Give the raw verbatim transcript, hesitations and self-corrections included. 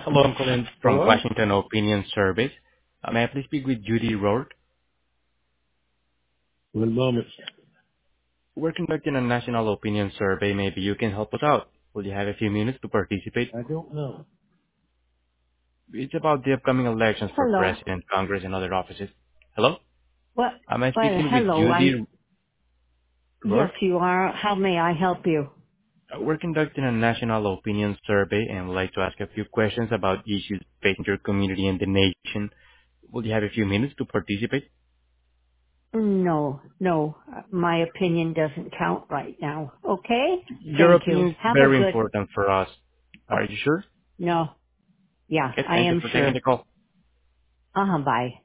Hello, I'm calling from Hello? Washington Opinion Service. Uh, May I please speak with Judy Rourke? One moment. We're conducting a national opinion survey. Maybe you can help us out. Will you have a few minutes to participate? I don't know. It's about the upcoming elections for Hello. President, Congress, and other offices. Hello? What? Am I Well, speaking with hello. I'm. Judy Yes, Rourke? you are. How may I help you? Uh, We're conducting a national opinion survey and would like to ask a few questions about issues facing your community and the nation. Will you have a few minutes to participate? No, no. My opinion doesn't count right now. Okay. Your Thank you. opinion is Have a very good. important for us. Are you sure? No. Yeah, Okay, I thank you am for taking sure. the call. Uh huh. Bye.